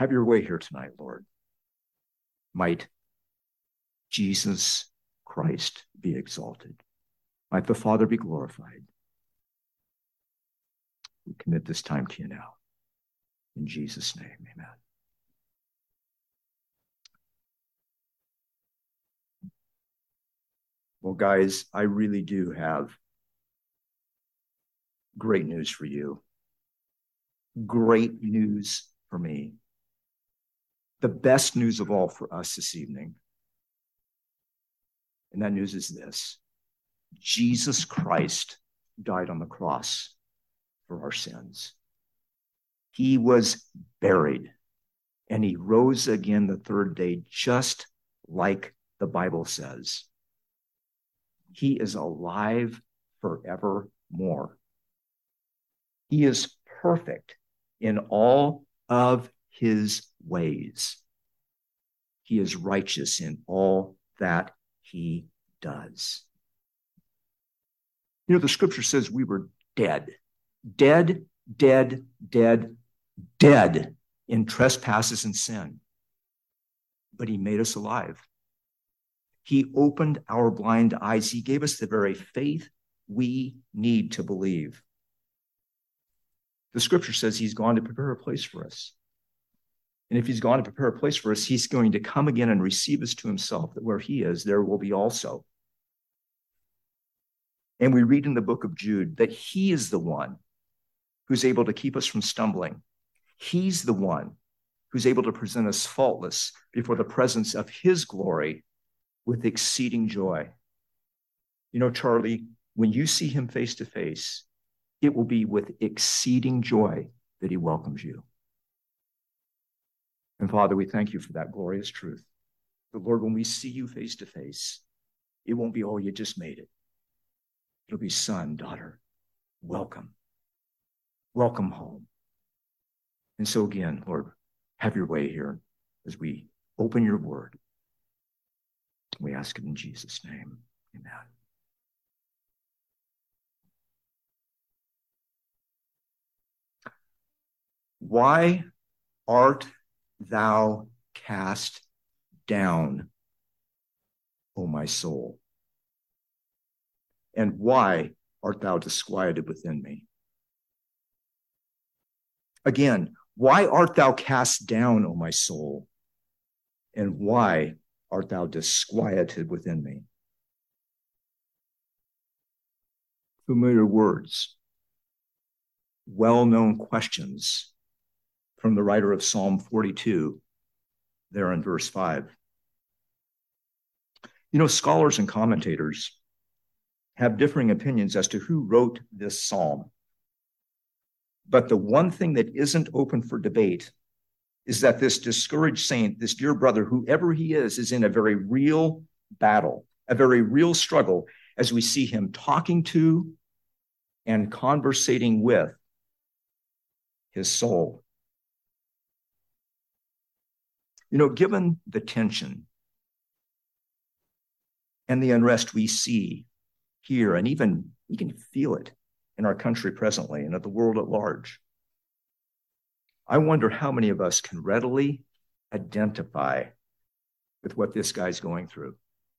Have your way here tonight, Lord. Might Jesus Christ be exalted. Might the Father be glorified. We commit this time to you now. In Jesus' name, amen. Well, guys, I really do have great news for you. Great news for me. The best news of all for us this evening. And that news is this: Jesus Christ died on the cross for our sins. He was buried, and he rose again the third day, just like the Bible says. He is alive forevermore. He is perfect in all of his ways. He is righteous in all that he does. You know, the scripture says we were dead in trespasses and sin. But he made us alive. He opened our blind eyes. He gave us the very faith we need to believe. The scripture says he's gone to prepare a place for us. And if he's gone to prepare a place for us, he's going to come again and receive us to himself, that where he is, there will be also. And we read in the book of Jude that he is the one who's able to keep us from stumbling. He's the one who's able to present us faultless before the presence of his glory with exceeding joy. You know, Charlie, when you see him face to face, it will be with exceeding joy that he welcomes you. And Father, we thank you for that glorious truth. But Lord, when we see you face to face, it won't be, oh, you just made it. It'll be, son, daughter, welcome. Welcome home. And so again, Lord, have your way here as we open your word. We ask it in Jesus' name. Amen. Why art thou cast down, O my soul? And why art thou disquieted within me? Again, why art thou cast down, O my soul? And why art thou disquieted within me? Familiar words, well-known questions from the writer of Psalm 42, there in verse 5. You know, scholars and commentators have differing opinions as to who wrote this psalm. But the one thing that isn't open for debate is that this discouraged saint, this dear brother, whoever he is in a very real battle, a very real struggle, as we see him talking to and conversating with his soul. You know, given the tension and the unrest we see here, and even we can feel it in our country presently and at the world at large, I wonder how many of us can readily identify with what this guy's going through.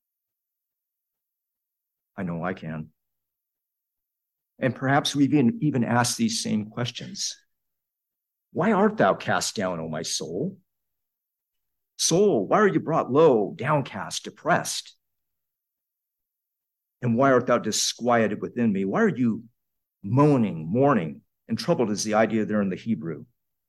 I know I can. And perhaps we've even asked these same questions. Why art thou cast down, O my soul? Soul, why are you brought low, downcast, depressed? And why art thou disquieted within me? Why are you moaning, mourning, and troubled is the idea there in the Hebrew?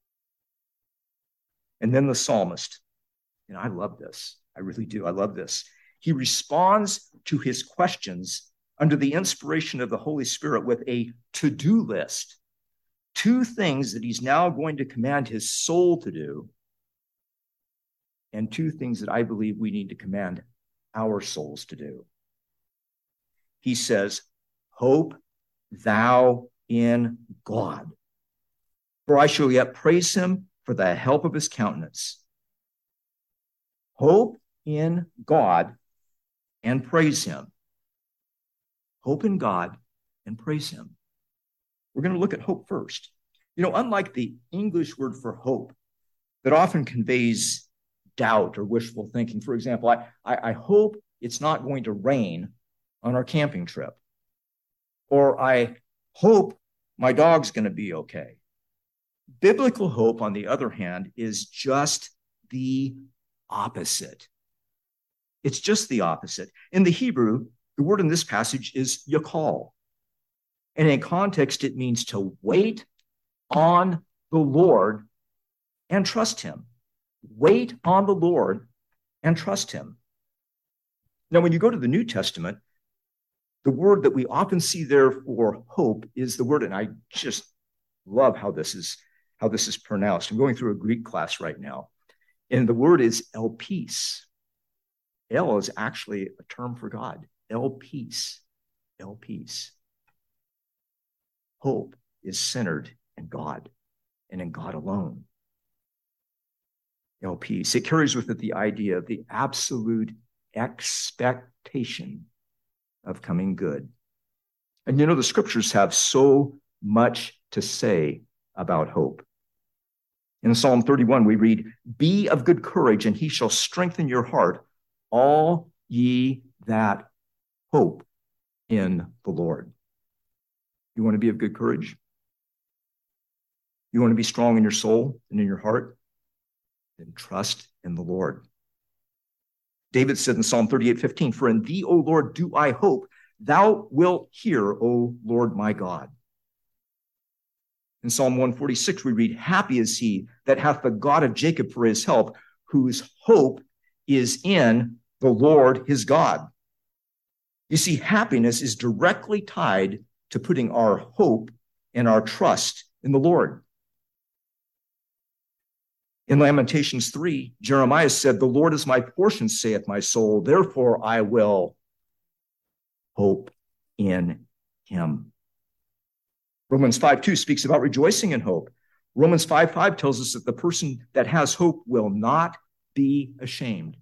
And then the psalmist, and I love this. I really do. I love this. He responds to his questions under the inspiration of the Holy Spirit with a to-do list. 2 things that he's now going to command his soul to do, and 2 things that I believe we need to command our souls to do. He says, hope thou in God, for I shall yet praise him for the help of his countenance. Hope in God and praise him. Hope in God and praise him. We're going to look at hope first. You know, unlike the English word for hope, that often conveys doubt or wishful thinking. For example, I hope it's not going to rain on our camping trip. Or I hope my dog's going to be okay. Biblical hope, on the other hand, is just the opposite. It's just the opposite. In the Hebrew, the word in this passage is yakal. And in context, it means to wait on the Lord and trust him. Wait on the Lord and trust him. Now, when you go to the New Testament, the word that we often see there for hope is the word, and I just love how this is pronounced. I'm going through a Greek class right now, and the word is elpis. El is actually a term for God. Elpis. Elpis. Hope is centered in God and in God alone. Elpis. It carries with it the idea of the absolute expectation of coming good. And you know, the scriptures have so much to say about hope. In Psalm 31, we read, "Be of good courage, and he shall strengthen your heart, all ye that hope in the Lord." You want to be of good courage? You want to be strong in your soul and in your heart? Then trust in the Lord. David said in Psalm 38:15, "For in thee, O Lord, do I hope. Thou wilt hear, O Lord my God." In Psalm 146, we read, "Happy is he that hath the God of Jacob for his help, whose hope is in the Lord his God." You see, happiness is directly tied to putting our hope and our trust in the Lord. In Lamentations 3, Jeremiah said, "The Lord is my portion, saith my soul. Therefore I will hope in him." Romans 5:2 speaks about rejoicing in hope. Romans 5:5 tells us that the person that has hope will not be ashamed.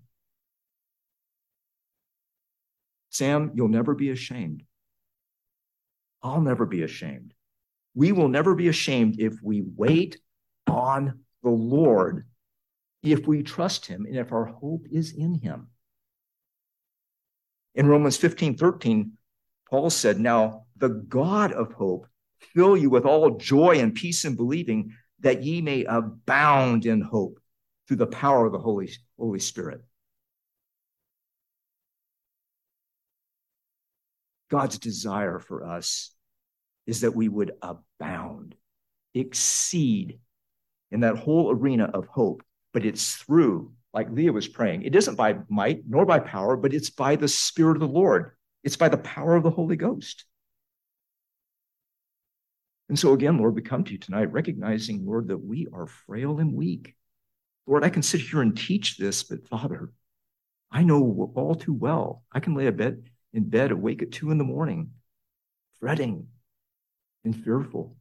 Sam, you'll never be ashamed. I'll never be ashamed. We will never be ashamed if we wait on the Lord, if we trust him, and if our hope is in him. In Romans 15:13, Paul said, "Now the God of hope fill you with all joy and peace in believing, that ye may abound in hope through the power of the Holy Spirit." God's desire for us is that we would abound, exceed in that whole arena of hope. But it's through, like Leah was praying, it isn't by might nor by power, but it's by the Spirit of the Lord. It's by the power of the Holy Ghost. And so again, Lord, we come to you tonight recognizing, Lord, that we are frail and weak. Lord, I can sit here and teach this, but Father, I know all too well. I can lay in bed awake at 2 a.m, fretting and fearful.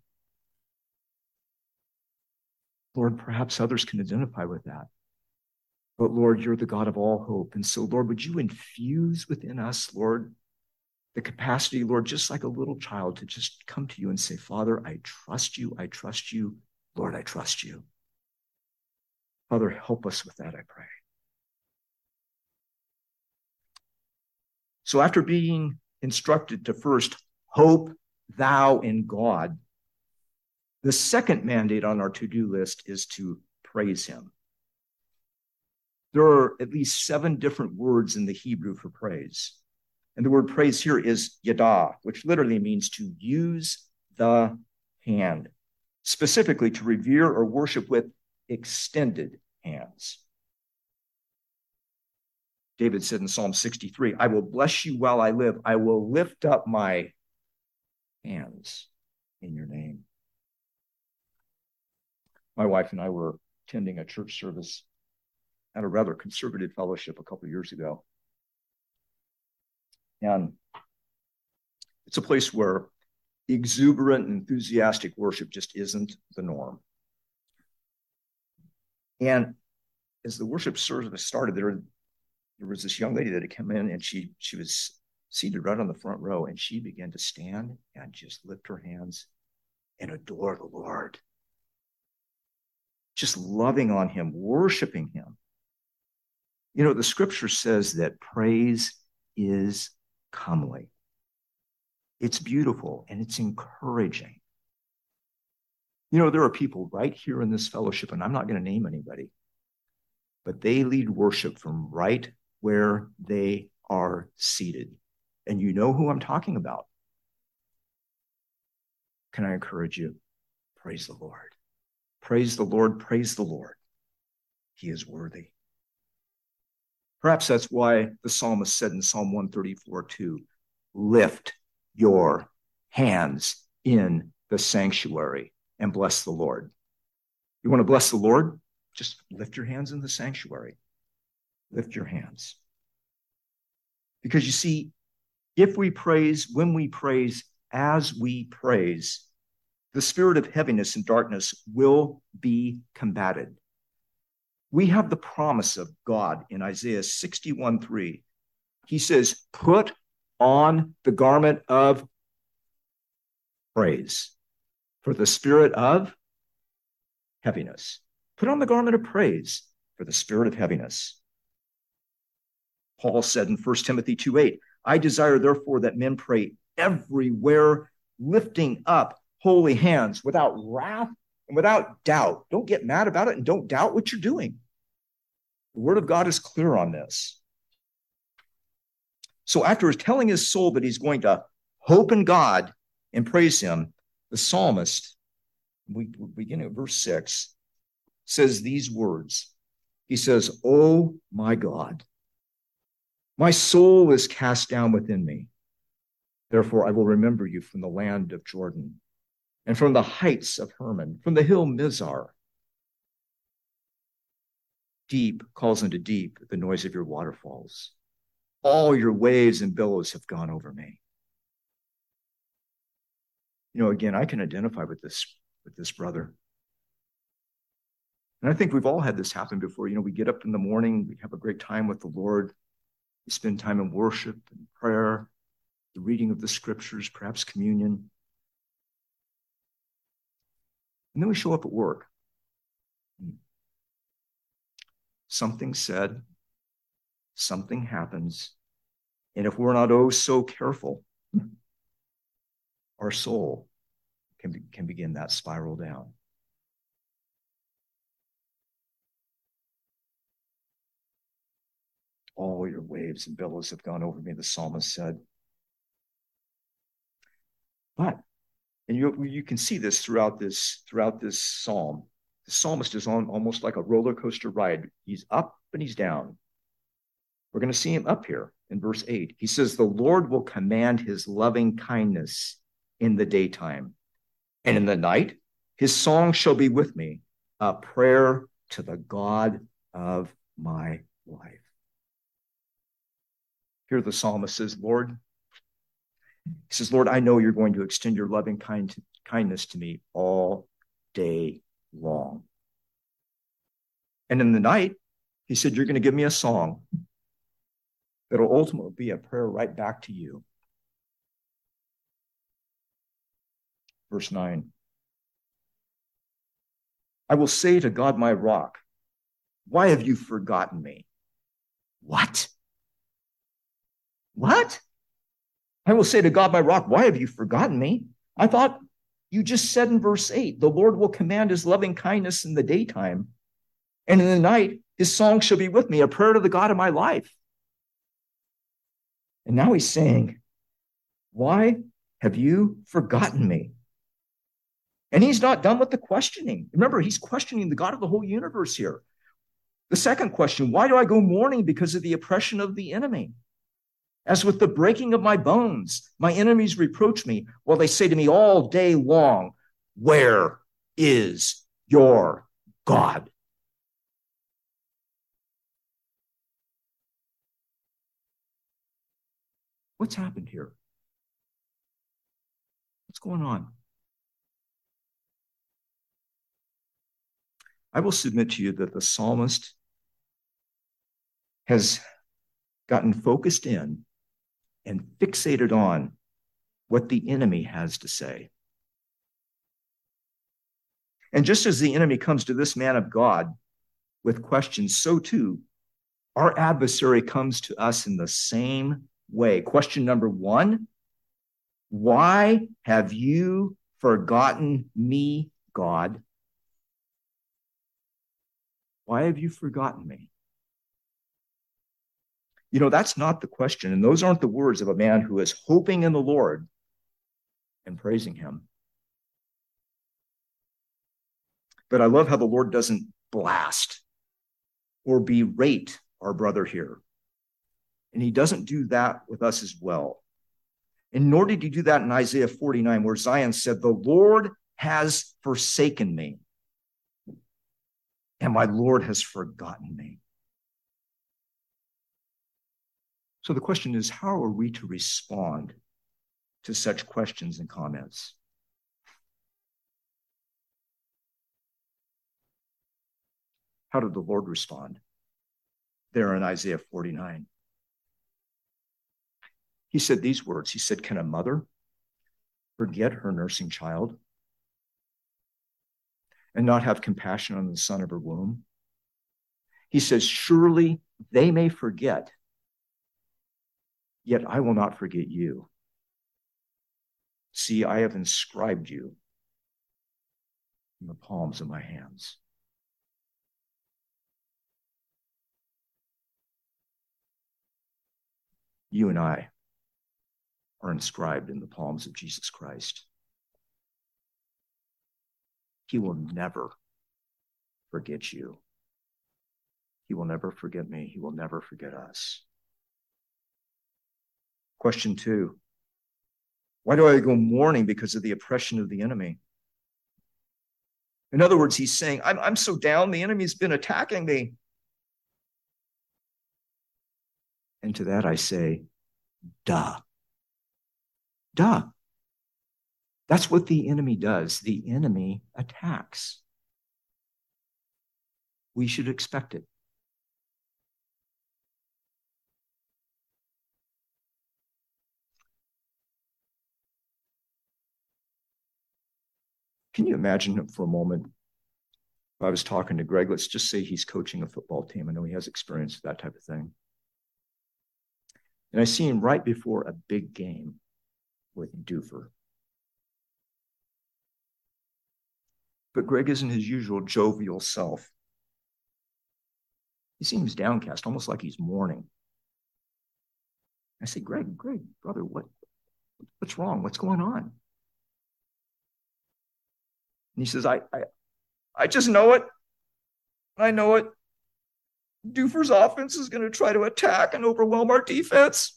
Lord, perhaps others can identify with that. But Lord, you're the God of all hope. And so, Lord, would you infuse within us, Lord, the capacity, Lord, just like a little child, to just come to you and say, "Father, I trust you. I trust you. Lord, I trust you." Father, help us with that, I pray. So after being instructed to first hope thou in God, the second mandate on our to-do list is to praise him. There are at least 7 different words in the Hebrew for praise. And the word praise here is yada, which literally means to use the hand, specifically to revere or worship with extended hands. David said in Psalm 63, "I will bless you while I live. I will lift up my hands in your name." My wife and I were attending a church service at a rather conservative fellowship a couple of years ago. And it's a place where exuberant, enthusiastic worship just isn't the norm. And as the worship service started, there was this young lady that had come in, and she was seated right on the front row, and she began to stand and just lift her hands and adore the Lord. just loving on him, worshiping him. You know, the scripture says that praise is comely. It's beautiful and it's encouraging. You know, there are people right here in this fellowship, and I'm not going to name anybody, but they lead worship from right where they are seated. And you know who I'm talking about. Can I encourage you? Praise the Lord. Praise the Lord. Praise the Lord. He is worthy. Perhaps that's why the psalmist said in Psalm 134:2, lift your hands in the sanctuary and bless the Lord. You want to bless the Lord? Just lift your hands in the sanctuary. Lift your hands. Because you see, if we praise, when we praise, as we praise, the spirit of heaviness and darkness will be combated. We have the promise of God in Isaiah 61:3. He says, put on the garment of praise for the spirit of heaviness. Put on the garment of praise for the spirit of heaviness. Paul said in 1 Timothy 2:8, I desire therefore that men pray everywhere, lifting up holy hands without wrath and without doubt. Don't get mad about it and don't doubt what you're doing. The word of God is clear on this. So after telling his soul that he's going to hope in God and praise him, the psalmist, we begin at verse 6, says these words. He says, oh my God, my soul is cast down within me. Therefore, I will remember you from the land of Jordan and from the heights of Hermon, from the hill Mizar. Deep calls into deep at the noise of your waterfalls. All your waves and billows have gone over me. You know, again, I can identify with this brother. And I think we've all had this happen before. You know, we get up in the morning, we have a great time with the Lord. We spend time in worship and prayer, the reading of the scriptures, perhaps communion. And then we show up at work. Something said, something happens. And if we're not oh so careful, our soul can begin that spiral down. All your waves and billows have gone over me, the psalmist said. But, and you can see this throughout this psalm. The psalmist is on almost like a roller coaster ride. He's up and he's down. We're going to see him up here in verse 8. He says, the Lord will command his loving kindness in the daytime, and in the night, his song shall be with me, a prayer to the God of my life. Here the psalmist says, Lord, he says, Lord, I know you're going to extend your loving kindness to me all day long. And in the night, he said, you're going to give me a song that'll ultimately be a prayer right back to you. Verse 9. I will say to God, my rock, why have you forgotten me? What? What? I will say to God, my rock, why have you forgotten me? I thought you just said in verse 8, the Lord will command his loving kindness in the daytime, and in the night, his song shall be with me, a prayer to the God of my life. And now he's saying, why have you forgotten me? And he's not done with the questioning. Remember, he's questioning the God of the whole universe here. The second question, why do I go mourning because of the oppression of the enemy? As with the breaking of my bones, my enemies reproach me, while they say to me all day long, where is your God? What's happened here? What's going on? I will submit to you that the psalmist has gotten focused in and fixated on what the enemy has to say. And just as the enemy comes to this man of God with questions, so too our adversary comes to us in the same way. Question number one: why have you forgotten me, God? Why have you forgotten me? You know, that's not the question. And those aren't the words of a man who is hoping in the Lord and praising him. But I love how the Lord doesn't blast or berate our brother here. And he doesn't do that with us as well. And nor did he do that in Isaiah 49, where Zion said, the Lord has forsaken me, and my Lord has forgotten me. So the question is, how are we to respond to such questions and comments? How did the Lord respond there in Isaiah 49? He said these words. He said, can a mother forget her nursing child and not have compassion on the son of her womb? He says, surely they may forget, yet I will not forget you. See, I have inscribed you in the palms of my hands. You and I are inscribed in the palms of Jesus Christ. He will never forget you. He will never forget me. He will never forget us. Question 2. Why do I go mourning because of the oppression of the enemy? In other words, he's saying, I'm so down, the enemy's been attacking me. And to that I say, duh. Duh. That's what the enemy does. The enemy attacks. We should expect it. Can you imagine for a moment? If I was talking to Greg, let's just say he's coaching a football team. I know he has experience with that type of thing. And I see him right before a big game with Doofer. But Greg isn't his usual jovial self. He seems downcast, almost like he's mourning. I say, Greg, brother, what's wrong? What's going on? And he says, I just know it. I know it. Doofer's offense is going to try to attack and overwhelm our defense.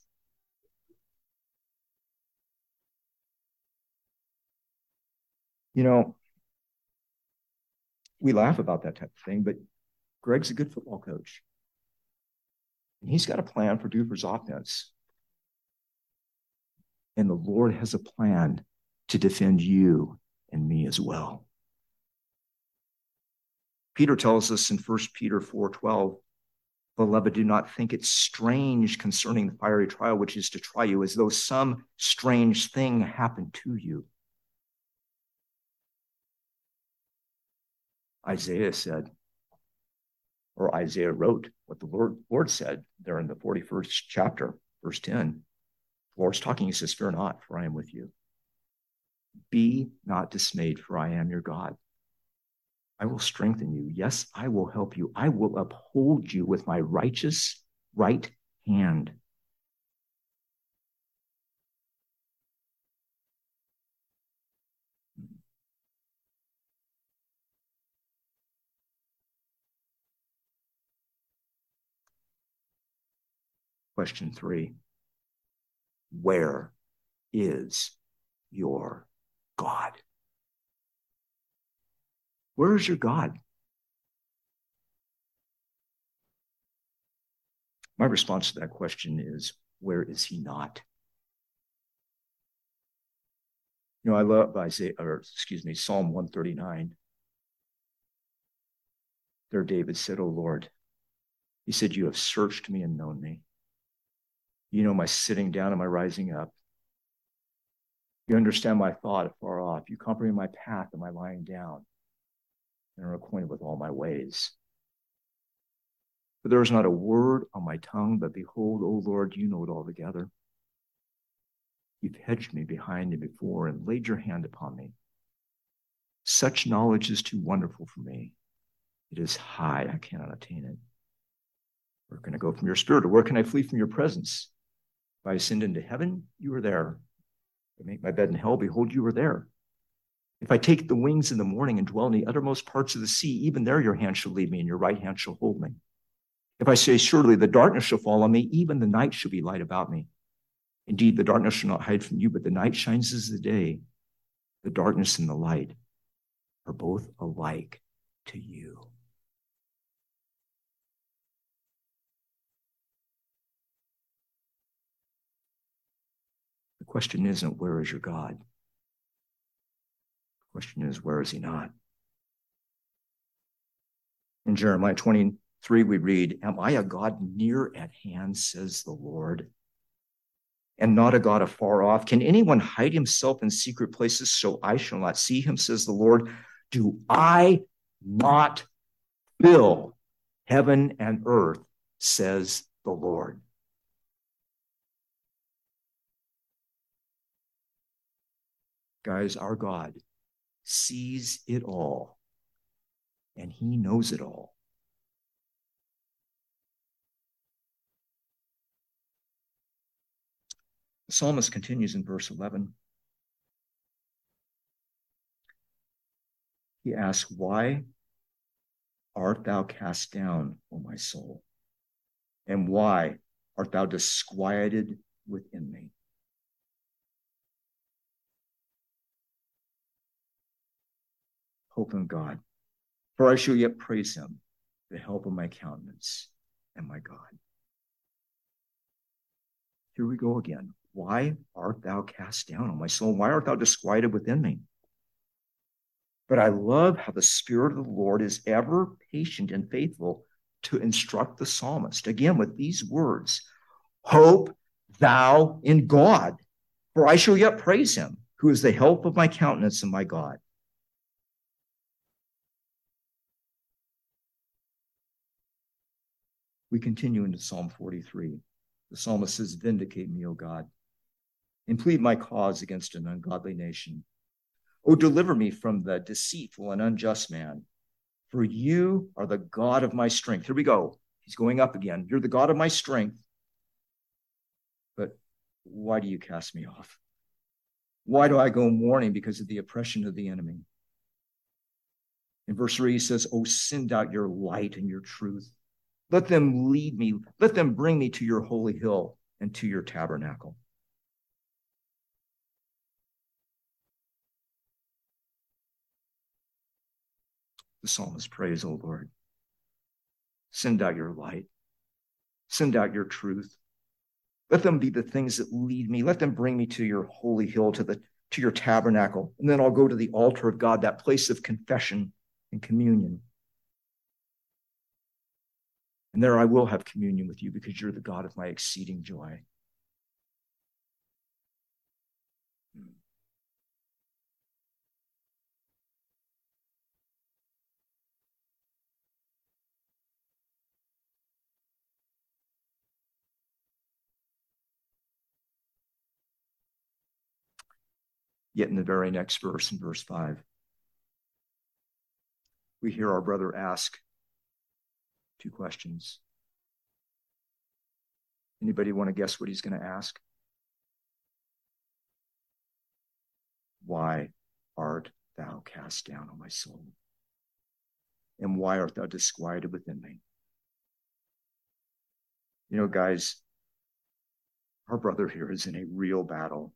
You know, we laugh about that type of thing, but Greg's a good football coach. And he's got a plan for Doofer's offense. And the Lord has a plan to defend you and me as well. Peter tells us in 1 Peter 4:12, beloved, do not think it strange concerning the fiery trial which is to try you, as though some strange thing happened to you. Isaiah said, or Isaiah wrote what the Lord said there in the 41st chapter, verse 10. The Lord's talking, he says, fear not, for I am with you. Be not dismayed, for I am your God. I will strengthen you. Yes, I will help you. I will uphold you with my righteous right hand. Question 3. Where is your God? Where is your God? My response to that question is, where is he not? You know, I love Psalm 139. There David said, "O Lord," he said, "you have searched me and known me. You know my sitting down and my rising up. You understand my thought afar off. You comprehend my path and my lying down. and are acquainted with all my ways. For there is not a word on my tongue, but behold, O Lord, you know it altogether. You've hedged me behind and before and laid your hand upon me. Such knowledge is too wonderful for me. It is high, I cannot attain it. Where can I go from your spirit? Or where can I flee from your presence? If I ascend into heaven, you are there. If I make my bed in hell, behold, you are there. If I take the wings in the morning and dwell in the uttermost parts of the sea, even there your hand shall lead me and your right hand shall hold me. If I say, surely the darkness shall fall on me, even the night shall be light about me. Indeed, the darkness shall not hide from you, but the night shines as the day. The darkness and the light are both alike to you. The question isn't, where is your God? The question is, where is he not? In Jeremiah 23, we read, am I a God near at hand, says the Lord, and not a God afar off? Can anyone hide himself in secret places so I shall not see him, says the Lord? Do I not fill heaven and earth, says the Lord? Guys, our God sees it all, and he knows it all. The psalmist continues in verse 11. He asks, why art thou cast down, O my soul? And why art thou disquieted within me? Hope in God, for I shall yet praise him, the help of my countenance and my God. Here we go again. Why art thou cast down, O my soul? Why art thou disquieted within me? But I love how the Spirit of the Lord is ever patient and faithful to instruct the psalmist, again, with these words, hope thou in God, for I shall yet praise him, who is the help of my countenance and my God. We continue into Psalm 43. The psalmist says, vindicate me, O God, and plead my cause against an ungodly nation. O deliver me from the deceitful and unjust man, for you are the God of my strength. Here we go. He's going up again. You're the God of my strength. But why do you cast me off? Why do I go mourning because of the oppression of the enemy? In verse 3, he says, oh, send out your light and your truth. Let them lead me. Let them bring me to your holy hill and to your tabernacle. The psalmist prays, O Lord, send out your light. Send out your truth. Let them be the things that lead me. Let them bring me to your holy hill, to your tabernacle. And then I'll go to the altar of God, that place of confession and communion. And there I will have communion with you because you're the God of my exceeding joy. Yet in the very next verse, in verse 5, we hear our brother ask two questions. Anybody want to guess what he's going to ask? Why art thou cast down, O my soul? And why art thou disquieted within me? You know, guys, our brother here is in a real battle.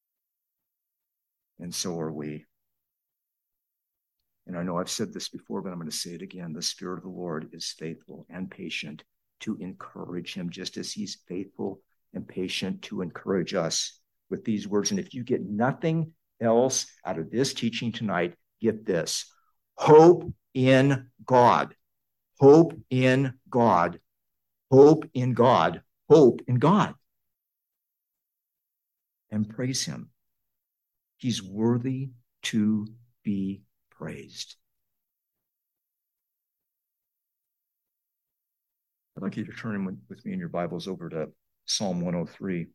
And so are we. And I know I've said this before, but I'm going to say it again. The Spirit of the Lord is faithful and patient to encourage him, just as he's faithful and patient to encourage us with these words. And if you get nothing else out of this teaching tonight, get this. Hope in God. Hope in God. Hope in God. Hope in God. And praise him. He's worthy to be praised. I'd like you to turn with me in your Bibles over to Psalm 103.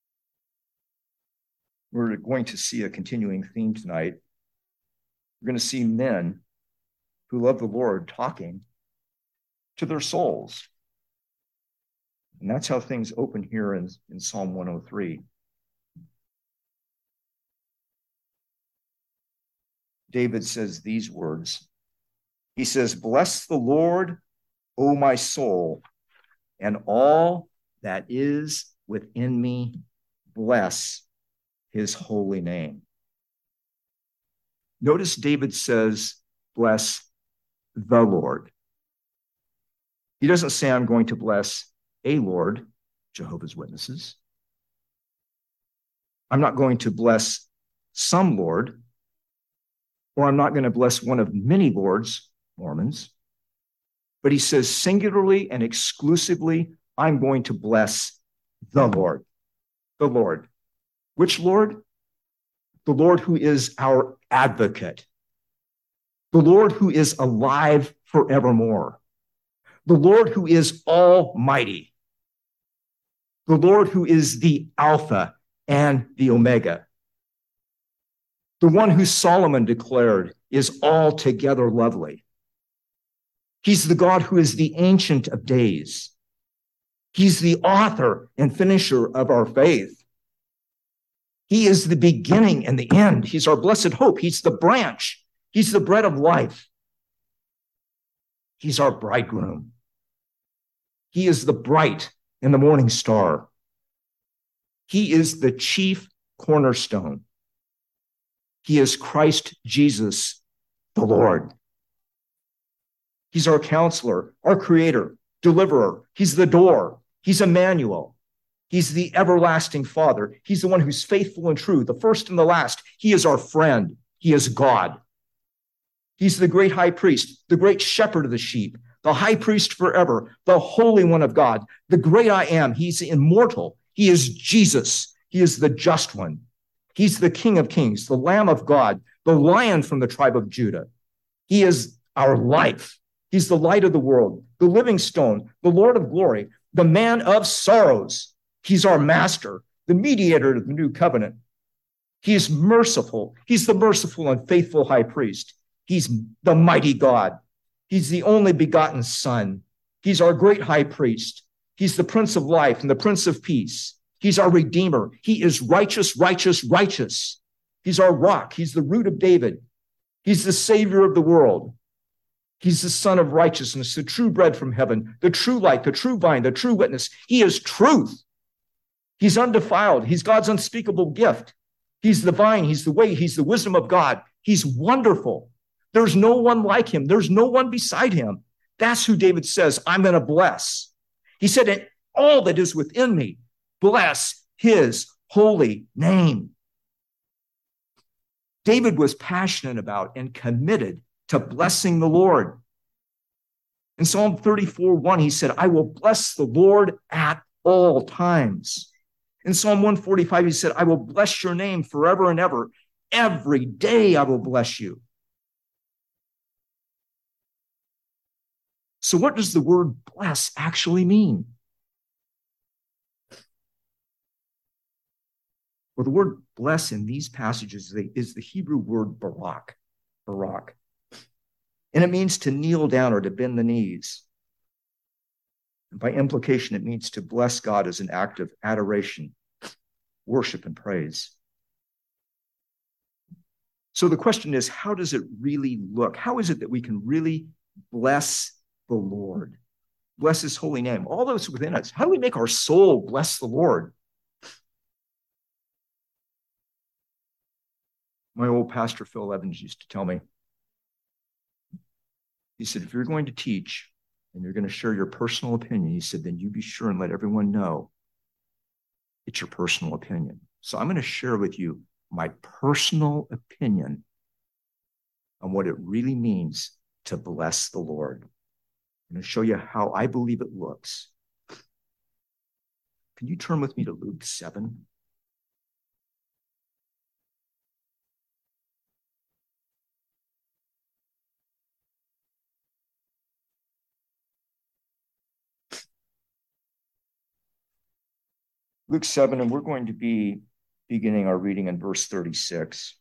We're going to see a continuing theme tonight. We're going to see men who love the Lord talking to their souls. And that's how things open here in Psalm 103. David says these words. He says, "Bless the Lord, O my soul, and all that is within me, bless his holy name." Notice David says, bless the Lord. He doesn't say, I'm going to bless a Lord, Jehovah's Witnesses. I'm not going to bless some Lord, or I'm not going to bless one of many lords, Mormons. But he says singularly and exclusively, I'm going to bless the Lord. The Lord. Which Lord? The Lord who is our advocate. The Lord who is alive forevermore. The Lord who is almighty. The Lord who is the Alpha and the Omega. The one who Solomon declared is altogether lovely. He's the God who is the Ancient of Days. He's the author and finisher of our faith. He is the beginning and the end. He's our blessed hope. He's the branch. He's the bread of life. He's our bridegroom. He is the bright and the morning star. He is the chief cornerstone. He is Christ Jesus, the Lord. He's our counselor, our creator, deliverer. He's the door. He's Emmanuel. He's the everlasting Father. He's the one who's faithful and true, the first and the last. He is our friend. He is God. He's the great high priest, the great shepherd of the sheep, the high priest forever, the Holy One of God, the great I am. He's immortal. He is Jesus. He is the just one. He's the King of Kings, the Lamb of God, the Lion from the tribe of Judah. He is our life. He's the light of the world, the living stone, the Lord of glory, the man of sorrows. He's our master, the mediator of the new covenant. He is merciful. He's the merciful and faithful high priest. He's the mighty God. He's the only begotten Son. He's our great high priest. He's the Prince of life and the Prince of peace. He's our Redeemer. He is righteous, righteous, righteous. He's our rock. He's the root of David. He's the Savior of the world. He's the Son of righteousness, the true bread from heaven, the true light, the true vine, the true witness. He is truth. He's undefiled. He's God's unspeakable gift. He's the vine. He's the way. He's the wisdom of God. He's wonderful. There's no one like him. There's no one beside him. That's who David says, I'm going to bless. He said, and all that is within me, bless his holy name. David was passionate about and committed to blessing the Lord. In Psalm 34:1, he said, I will bless the Lord at all times. In Psalm 145, he said, I will bless your name forever and ever. Every day I will bless you. So what does the word bless actually mean? Well, the word bless in these passages is the Hebrew word barak. Barak. And it means to kneel down or to bend the knees. And by implication, it means to bless God as an act of adoration, worship, and praise. So the question is, how does it really look? How is it that we can really bless the Lord? Bless his holy name. All those within us. How do we make our soul bless the Lord? My old pastor, Phil Evans, used to tell me, he said, if you're going to teach and you're going to share your personal opinion, he said, then you be sure and let everyone know it's your personal opinion. So I'm going to share with you my personal opinion on what it really means to bless the Lord. I'm going to show you how I believe it looks. Can you turn with me to Luke 7? Luke 7, and we're going to be beginning our reading in verse 36.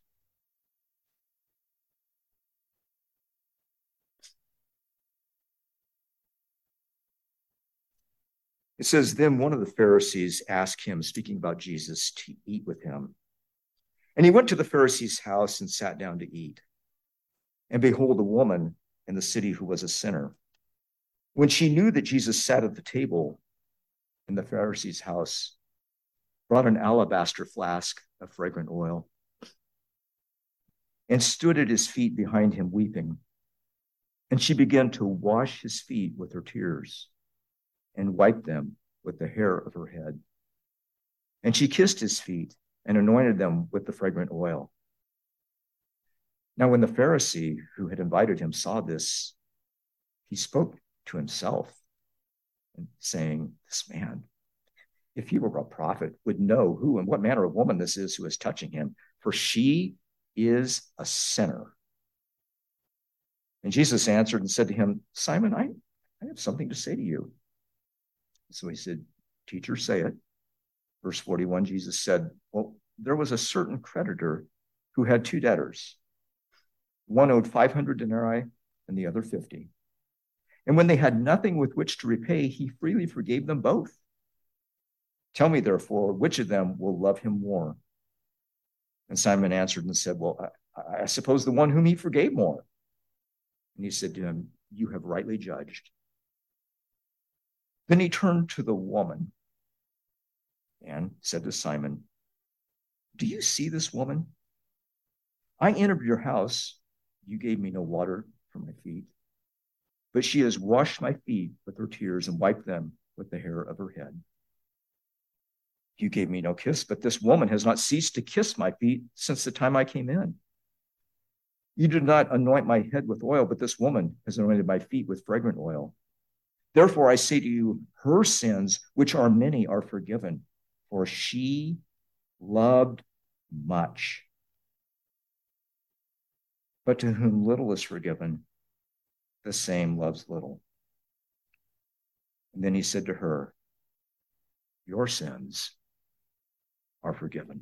It says, then one of the Pharisees asked him, speaking about Jesus, to eat with him. And he went to the Pharisee's house and sat down to eat. And behold, a woman in the city who was a sinner, when she knew that Jesus sat at the table in the Pharisee's house, brought an alabaster flask of fragrant oil and stood at his feet behind him weeping. And she began to wash his feet with her tears and wiped them with the hair of her head. And she kissed his feet and anointed them with the fragrant oil. Now, when the Pharisee who had invited him saw this, he spoke to himself, saying, this man, if he were a prophet, would know who and what manner of woman this is who is touching him, for she is a sinner. And Jesus answered and said to him, Simon, I have something to say to you. So he said, teacher, say it. Verse 41, Jesus said, well, there was a certain creditor who had two debtors. One owed 500 denarii and the other 50. And when they had nothing with which to repay, he freely forgave them both. Tell me, therefore, which of them will love him more? And Simon answered and said, well, I suppose the one whom he forgave more. And he said to him, you have rightly judged. Then he turned to the woman and said to Simon, do you see this woman? I entered your house. You gave me no water for my feet, but she has washed my feet with her tears and wiped them with the hair of her head. You gave me no kiss, but this woman has not ceased to kiss my feet since the time I came in. You did not anoint my head with oil, but this woman has anointed my feet with fragrant oil. Therefore, I say to you, her sins, which are many, are forgiven, for she loved much. But to whom little is forgiven, the same loves little. And then he said to her, your sins are forgiven.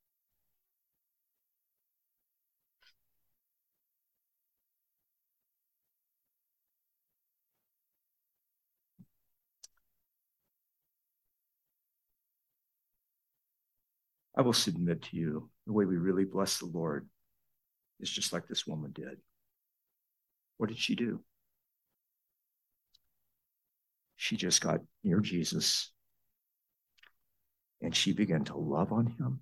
I will submit to you, the way we really bless the Lord is just like this woman did. What did she do? She just got near Jesus and she began to love on him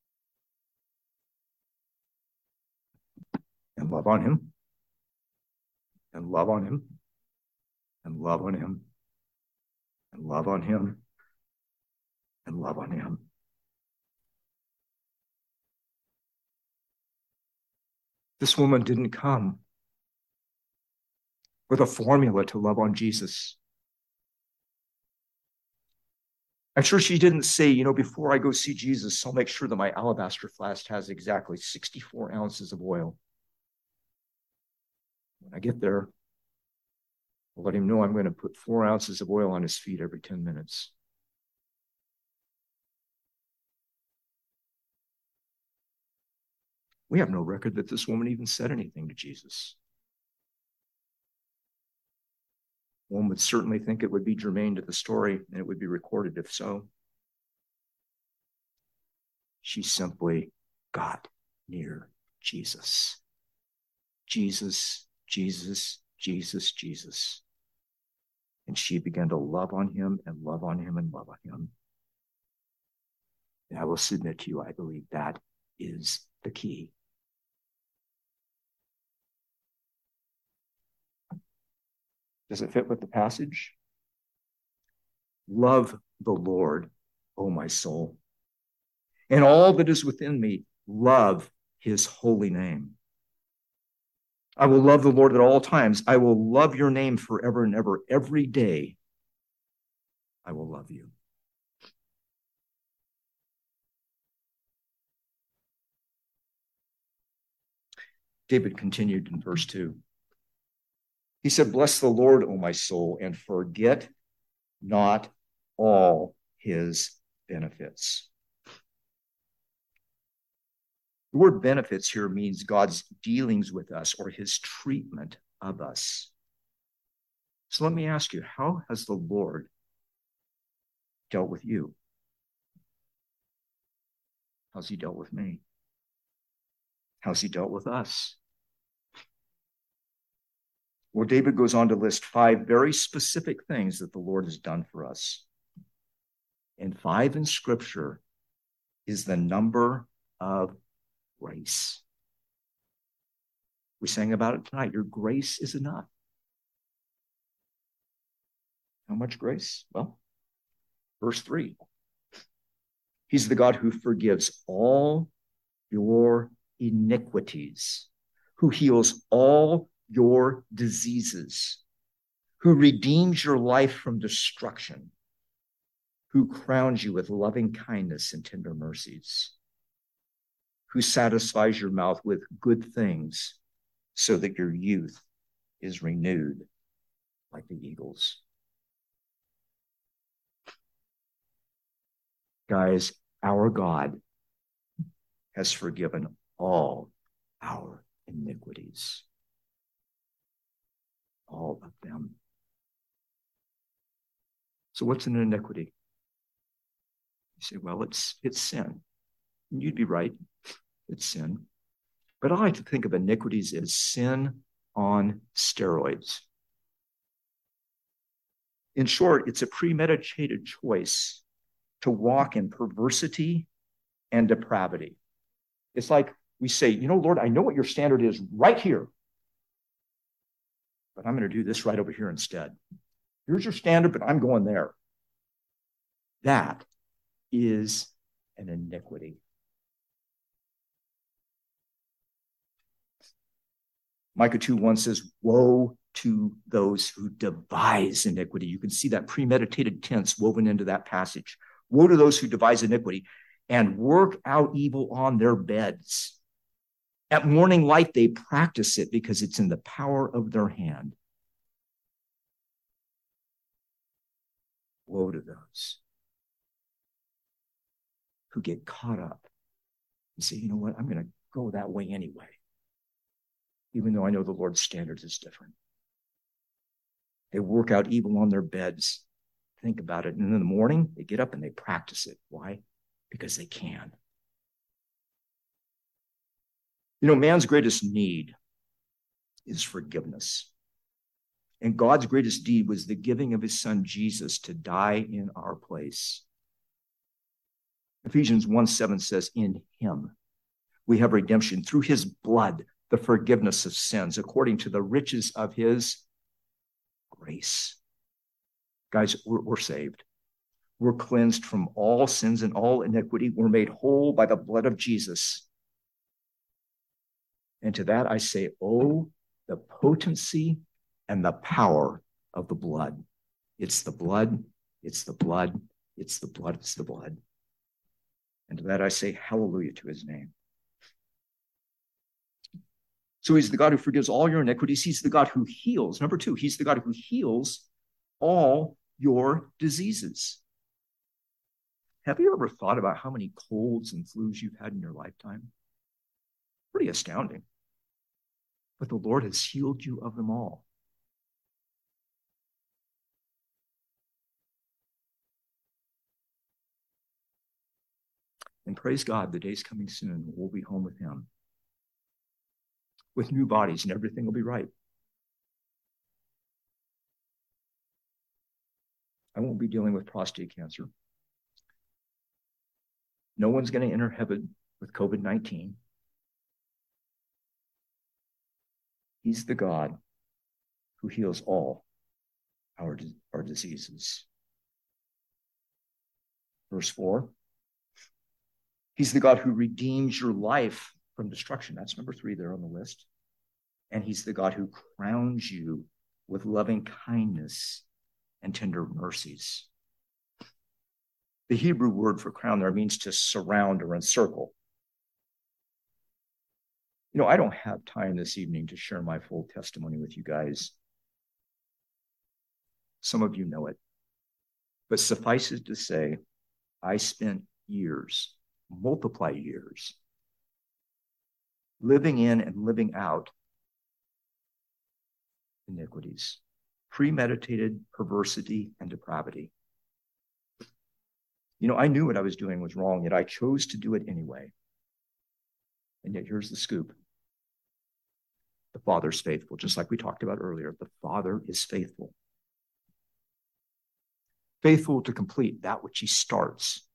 and love on him and love on him and love on him and love on him and love on him. This woman didn't come with a formula to love on Jesus. I'm sure she didn't say, before I go see Jesus, I'll make sure that my alabaster flask has exactly 64 ounces of oil. When I get there, I'll let him know I'm going to put 4 ounces of oil on his feet every 10 minutes. We have no record that this woman even said anything to Jesus. One would certainly think it would be germane to the story and it would be recorded if so. She simply got near Jesus. Jesus, Jesus, Jesus, Jesus. And she began to love on him and love on him and love on him. And I will submit to you, I believe that is the key. Does it fit with the passage? Love the Lord, O my soul, and all that is within me, love his holy name. I will love the Lord at all times. I will love your name forever and ever. Every day, I will love you. David continued in verse 2. He said, bless the Lord, O my soul, and forget not all his benefits. The word benefits here means God's dealings with us or his treatment of us. So let me ask you, how has the Lord dealt with you? How's he dealt with me? How's he dealt with us? Well, David goes on to list 5 very specific things that the Lord has done for us. And 5 in Scripture is the number of grace. We sang about it tonight. Your grace is enough. How much grace? Well, verse 3. He's the God who forgives all your iniquities, who heals all your diseases, who redeems your life from destruction, who crowns you with loving kindness and tender mercies, who satisfies your mouth with good things so that your youth is renewed like the eagles. Guys, our God has forgiven all our iniquities. All of them. So what's an iniquity? You say, well, it's sin. And you'd be right. It's sin. But I like to think of iniquities as sin on steroids. In short, it's a premeditated choice to walk in perversity and depravity. It's like we say, Lord, I know what your standard is right here, but I'm going to do this right over here instead. Here's your standard, but I'm going there. That is an iniquity. Micah 2:1 says, woe to those who devise iniquity. You can see that premeditated tense woven into that passage. Woe to those who devise iniquity and work out evil on their beds. At morning light, they practice it because it's in the power of their hand. Woe to those who get caught up and say, you know what, I'm going to go that way anyway, even though I know the Lord's standards is different. They work out evil on their beds. Think about it. And in the morning, they get up and they practice it. Why? Because they can. Man's greatest need is forgiveness. And God's greatest deed was the giving of his son, Jesus, to die in our place. Ephesians 1:7 says, in him we have redemption through his blood, the forgiveness of sins, according to the riches of his grace. Guys, we're saved. We're cleansed from all sins and all iniquity. We're made whole by the blood of Jesus. And to that I say, oh, the potency and the power of the blood. It's the blood, it's the blood, it's the blood, it's the blood. And to that I say, hallelujah to his name. So he's the God who forgives all your iniquities. He's the God who heals. Number 2, he's the God who heals all your diseases. Have you ever thought about how many colds and flus you've had in your lifetime? Pretty astounding. But the Lord has healed you of them all. And praise God, the day's coming soon. We'll be home with him, with new bodies, and everything will be right. I won't be dealing with prostate cancer. No one's going to enter heaven with COVID-19. He's the God who heals all our diseases. Verse 4, he's the God who redeems your life from destruction. That's number 3 there on the list. And he's the God who crowns you with loving kindness and tender mercies. The Hebrew word for crown there means to surround or encircle. I don't have time this evening to share my full testimony with you guys. Some of you know it. But suffice it to say, I spent years, multiply years, living in and living out iniquities, premeditated perversity and depravity. You know, I knew what I was doing was wrong, yet I chose to do it anyway. And yet here's the scoop. The Father's faithful, just like we talked about earlier. The Father is faithful. Faithful to complete that which he starts.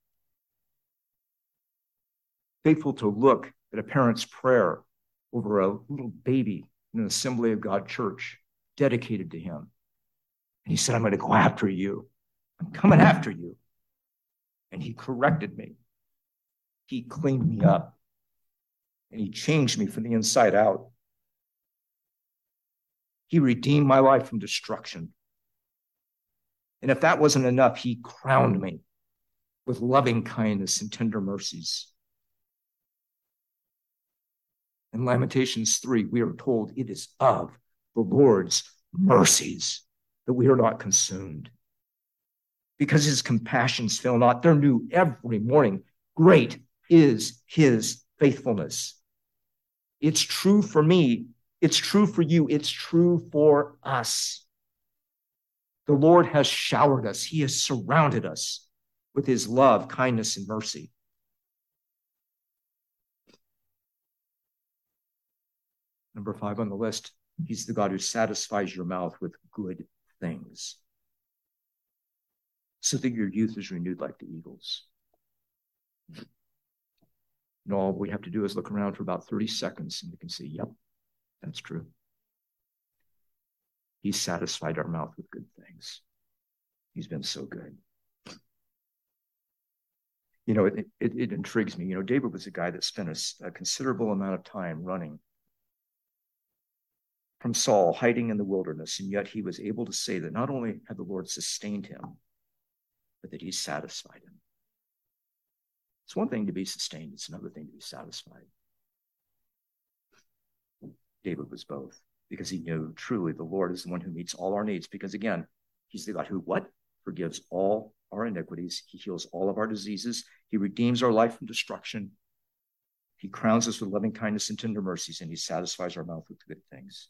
Faithful to look at a parent's prayer over a little baby in an Assembly of God church dedicated to him. And he said, I'm going to go after you. I'm coming after you. And he corrected me. He cleaned me up. And he changed me from the inside out. He redeemed my life from destruction. And if that wasn't enough, he crowned me with loving kindness and tender mercies. In Lamentations 3, we are told it is of the Lord's mercies that we are not consumed. Because his compassions fail not. They're new every morning. Great is his faithfulness. It's true for me. It's true for you. It's true for us. The Lord has showered us. He has surrounded us with his love, kindness, and mercy. Number 5 on the list, he's the God who satisfies your mouth with good things so that your youth is renewed like the eagles. And all we have to do is look around for about 30 seconds and we can see, yep, that's true. He satisfied our mouth with good things. He's been so good. You know, it intrigues me. You know, David was a guy that spent a considerable amount of time running from Saul, hiding in the wilderness, and yet he was able to say that not only had the Lord sustained him, but that he satisfied him. It's one thing to be sustained, it's another thing to be satisfied. David was both, because he knew truly the Lord is the one who meets all our needs, because again, he's the God who what? Forgives all our iniquities. He heals all of our diseases. He redeems our life from destruction. He crowns us with loving kindness and tender mercies, and he satisfies our mouth with good things.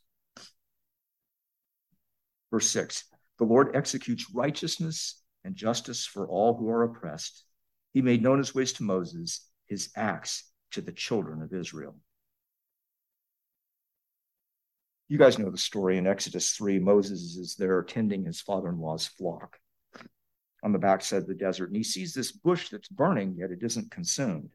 Verse 6, the Lord executes righteousness and justice for all who are oppressed. He made known his ways to Moses, his acts to the children of Israel. You guys know the story in Exodus 3. Moses is there tending his father-in-law's flock on the backside of the desert, and he sees this bush that's burning, yet it isn't consumed.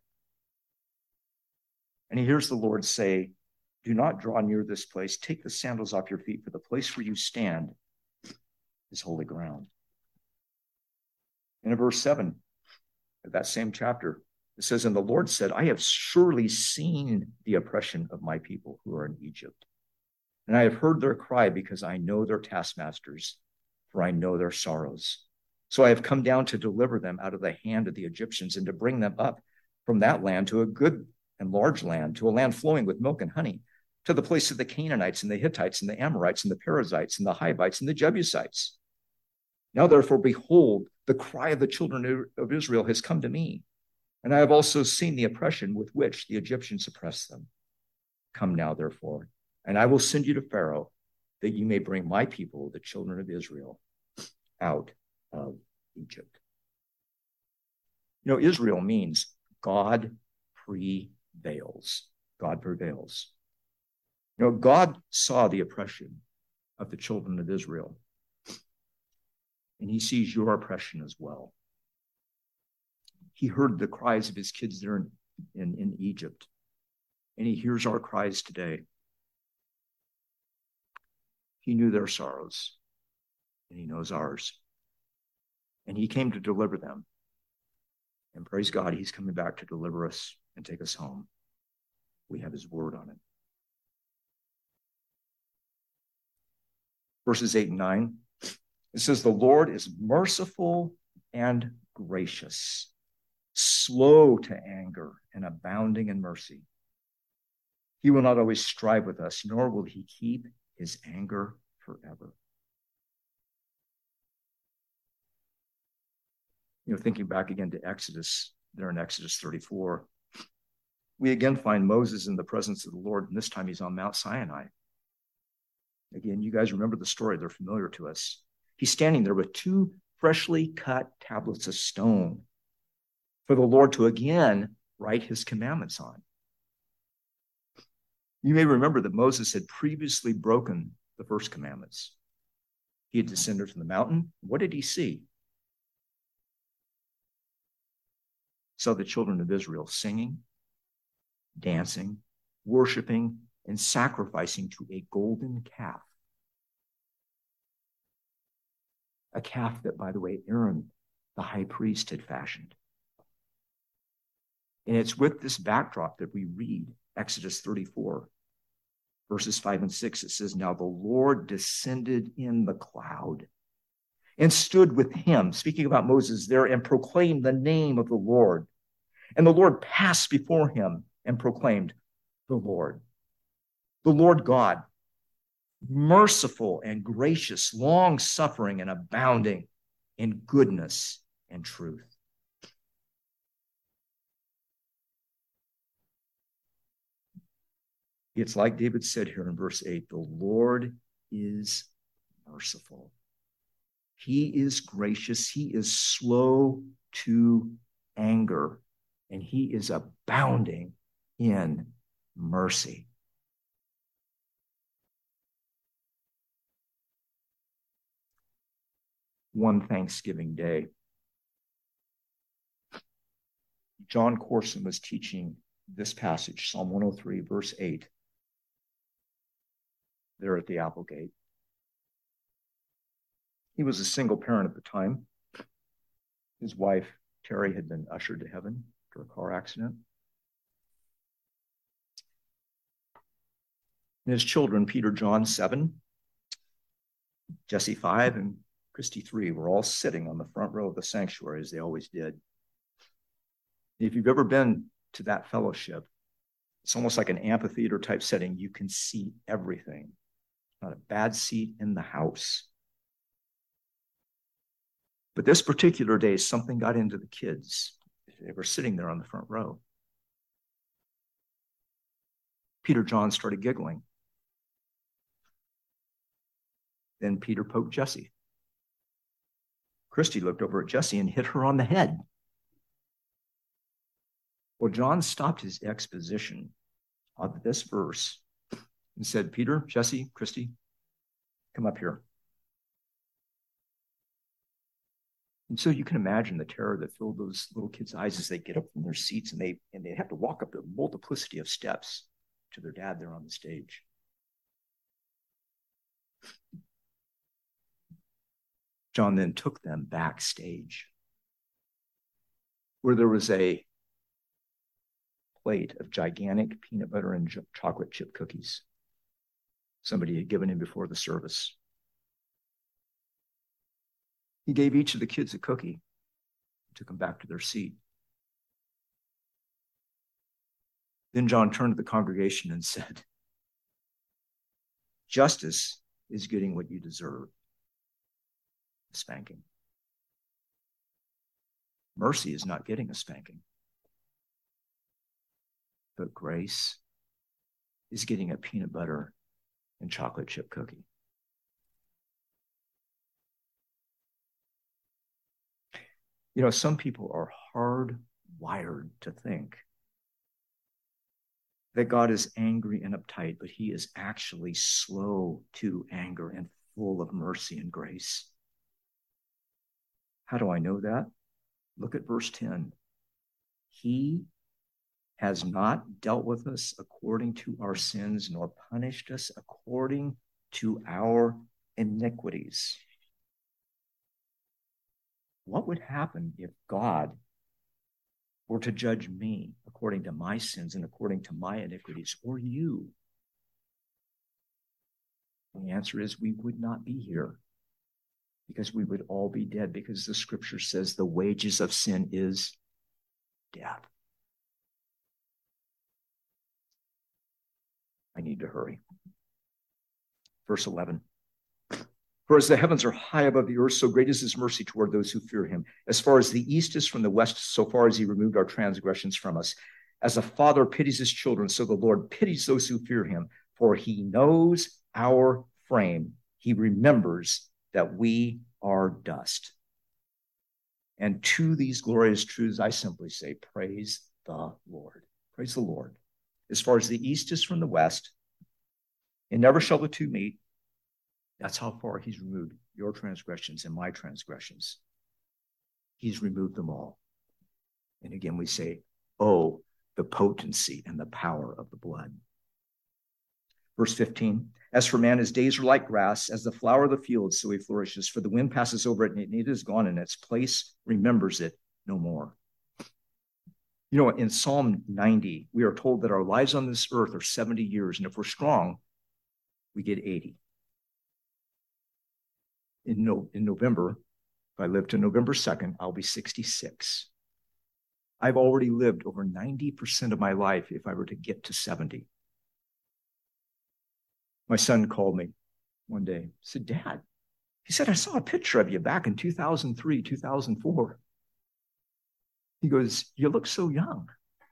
And he hears the Lord say, do not draw near this place. Take the sandals off your feet, for the place where you stand is holy ground. And in verse 7 of that same chapter, it says, and the Lord said, I have surely seen the oppression of my people who are in Egypt. And I have heard their cry because I know their taskmasters, for I know their sorrows. So I have come down to deliver them out of the hand of the Egyptians and to bring them up from that land to a good and large land, to a land flowing with milk and honey, to the place of the Canaanites and the Hittites and the Amorites and the Perizzites and the Hivites and the Jebusites. Now, therefore, behold, the cry of the children of Israel has come to me, and I have also seen the oppression with which the Egyptians oppress them. Come now, therefore, and I will send you to Pharaoh, that you may bring my people, the children of Israel, out of Egypt. You know, Israel means God prevails. God prevails. You know, God saw the oppression of the children of Israel, and he sees your oppression as well. He heard the cries of his kids there in Egypt, and he hears our cries today. He knew their sorrows, and he knows ours. And he came to deliver them. And praise God, he's coming back to deliver us and take us home. We have his word on it. Verses 8 and 9, it says, the Lord is merciful and gracious, slow to anger and abounding in mercy. He will not always strive with us, nor will he keep his anger forever. Thinking back again to Exodus, there in Exodus 34, we again find Moses in the presence of the Lord, and this time he's on Mount Sinai. Again, you guys remember the story. They're familiar to us. He's standing there with two freshly cut tablets of stone for the Lord to again write his commandments on. You may remember that Moses had previously broken the first commandments. He had descended from the mountain. What did he see? Saw the children of Israel singing, dancing, worshiping, and sacrificing to a golden calf. A calf that, by the way, Aaron, the high priest, had fashioned. And it's with this backdrop that we read Exodus 34, verses 5 and 6. It says, "Now the Lord descended in the cloud and stood with him," speaking about Moses there, "and proclaimed the name of the Lord. And the Lord passed before him and proclaimed, the Lord God, merciful and gracious, long-suffering and abounding in goodness and truth." It's like David said here in verse 8, the Lord is merciful. He is gracious. He is slow to anger, and he is abounding in mercy. One Thanksgiving day, John Corson was teaching this passage, Psalm 103, verse 8, there at the Applegate. He was a single parent at the time. His wife, Terry, had been ushered to heaven after a car accident. And his children, Peter, John, 7, Jesse, 5, and Christy, 3, were all sitting on the front row of the sanctuary, as they always did. If you've ever been to that fellowship, it's almost like an amphitheater type setting. You can see everything. Not a bad seat in the house. But this particular day, something got into the kids. They were sitting there on the front row. Peter John started giggling. Then Peter poked Jesse. Christy looked over at Jesse and hit her on the head. Well, John stopped his exposition of this verse and said, "Peter, Jesse, Christy, come up here." And so you can imagine the terror that filled those little kids' eyes as they get up from their seats and they have to walk up the multiplicity of steps to their dad there on the stage. John then took them backstage, where there was a plate of gigantic peanut butter and chocolate chip cookies somebody had given him before the service. He gave each of the kids a cookie, took them back to their seat. Then John turned to the congregation and said, "Justice is getting what you deserve, a spanking. Mercy is not getting a spanking. But grace is getting a peanut butter and chocolate chip cookie." Some people are hardwired to think that God is angry and uptight, but he is actually slow to anger and full of mercy and grace. How do I know that? Look at verse 10. He has not dealt with us according to our sins, nor punished us according to our iniquities. What would happen if God were to judge me according to my sins and according to my iniquities, or you? The answer is we would not be here, because we would all be dead, because the scripture says the wages of sin is death. I need to hurry. Verse 11. For as the heavens are high above the earth, so great is his mercy toward those who fear him. As far as the east is from the west, so far as he removed our transgressions from us. As a father pities his children, so the Lord pities those who fear him, for he knows our frame. He remembers that we are dust. And to these glorious truths, I simply say, praise the Lord. Praise the Lord. As far as the east is from the west, and never shall the two meet. That's how far he's removed your transgressions and my transgressions. He's removed them all. And again, we say, oh, the potency and the power of the blood. Verse 15, as for man, his days are like grass, as the flower of the field, so he flourishes. For the wind passes over it, and it is gone, and its place remembers it no more. You know, in Psalm 90, we are told that our lives on this earth are 70 years, and if we're strong, we get 80. In November, if I live to November 2nd, I'll be 66. I've already lived over 90% of my life if I were to get to 70. My son called me one day, said, Dad, he said, I saw a picture of you back in 2003, 2004. He goes, you look so young.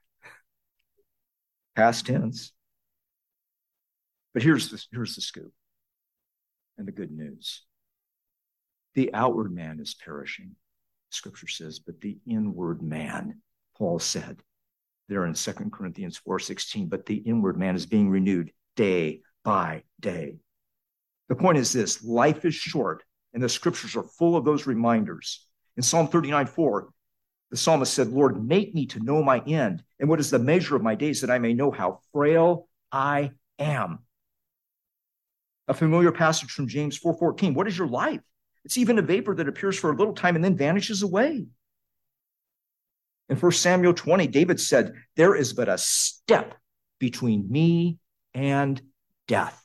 Past tense. But here's the scoop and the good news. The outward man is perishing, Scripture says, but the inward man, Paul said there in 2 Corinthians 4:16, but the inward man is being renewed day by day. The point is this, life is short, and the Scriptures are full of those reminders. In Psalm 39:4, the psalmist said, Lord, make me to know my end, and what is the measure of my days, that I may know how frail I am. A familiar passage from James 4:14, what is your life? It's even a vapor that appears for a little time and then vanishes away. In 1 Samuel 20, David said, there is but a step between me and death.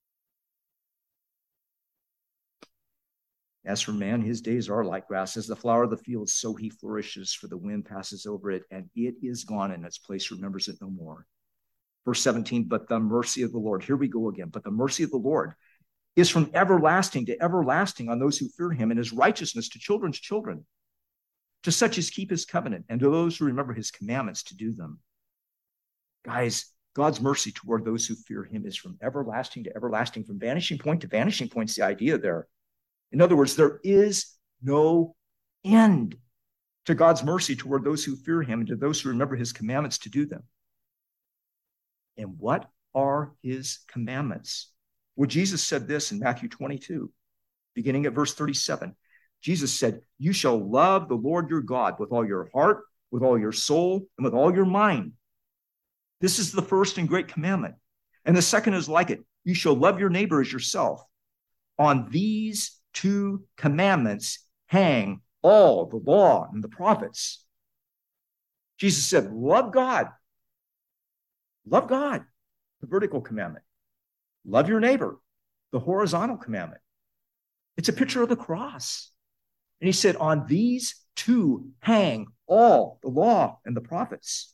As for man, his days are like grass, as the flower of the field, so he flourishes, for the wind passes over it, and it is gone, and its place remembers it no more. Verse 17, but the mercy of the Lord, here we go again, but the mercy of the Lord is from everlasting to everlasting on those who fear him, and his righteousness to children's children, to such as keep his covenant, and to those who remember his commandments to do them. Guys, God's mercy toward those who fear him is from everlasting to everlasting, from vanishing point to vanishing point is the idea there. In other words, there is no end to God's mercy toward those who fear him and to those who remember his commandments to do them. And what are his commandments? Well, Jesus said this in Matthew 22, beginning at verse 37. Jesus said, you shall love the Lord your God with all your heart, with all your soul, and with all your mind. This is the first and great commandment. And the second is like it. You shall love your neighbor as yourself. On these two commandments hang all the law and the prophets. Jesus said, love God. Love God, the vertical commandment. Love your neighbor, the horizontal commandment. It's a picture of the cross. And he said, on these two hang all the law and the prophets.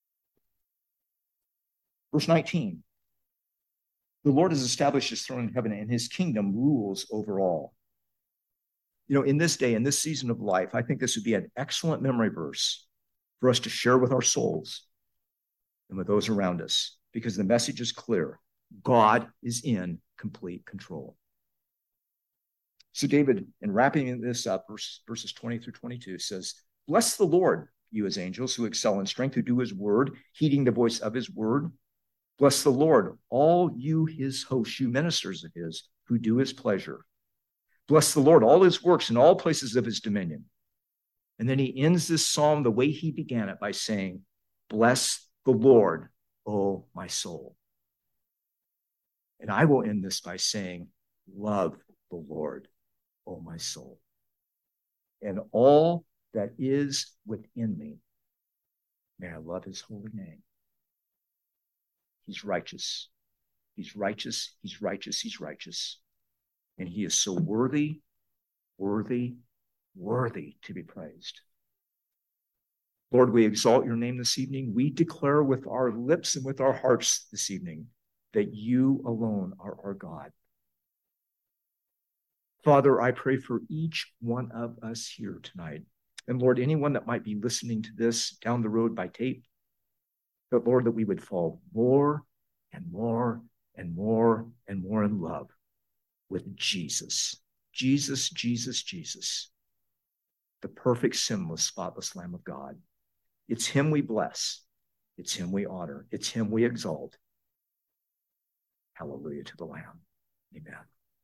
Verse 19, the Lord has established his throne in heaven, and his kingdom rules over all. You know, in this day, in this season of life, I think this would be an excellent memory verse for us to share with our souls and with those around us, because the message is clear. God is in complete control. So David, in wrapping this up, verses 20 through 22, says, bless the Lord, you his angels who excel in strength, who do his word, heeding the voice of his word. Bless the Lord, all you his hosts, you ministers of his, who do his pleasure. Bless the Lord, all his works in all places of his dominion. And then he ends this psalm the way he began it by saying, bless the Lord, O my soul. And I will end this by saying, love the Lord, O my soul. And all that is within me, may I love his holy name. He's righteous. He's righteous. He's righteous. He's righteous. And he is so worthy, worthy, worthy to be praised. Lord, we exalt your name this evening. We declare with our lips and with our hearts this evening that you alone are our God. Father, I pray for each one of us here tonight. And Lord, anyone that might be listening to this down the road by tape, but Lord, that we would fall more and more and more and more in love with Jesus. Jesus, Jesus, Jesus, the perfect, sinless, spotless Lamb of God. It's him we bless. It's him we honor. It's him we exalt. Hallelujah to the Lamb. Amen.